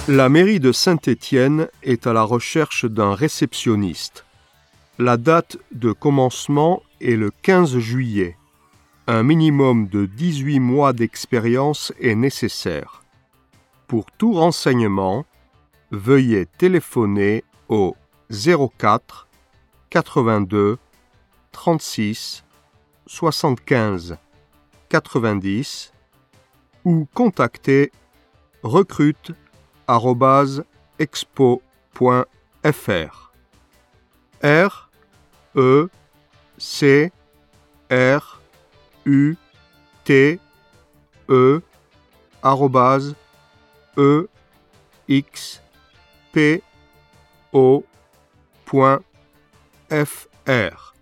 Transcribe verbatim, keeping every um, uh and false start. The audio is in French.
La mairie de Saint-Étienne est à la recherche d'un réceptionniste. La date de commencement est le quinze juillet. Un minimum de dix-huit mois d'expérience est nécessaire. Pour tout renseignement, veuillez téléphoner au zéro quatre quatre-vingt-deux trente-six soixante-quinze quatre-vingt-dix ou contacter recrute arobase expo point f r. R E C R U T E arobase E X P O point F R.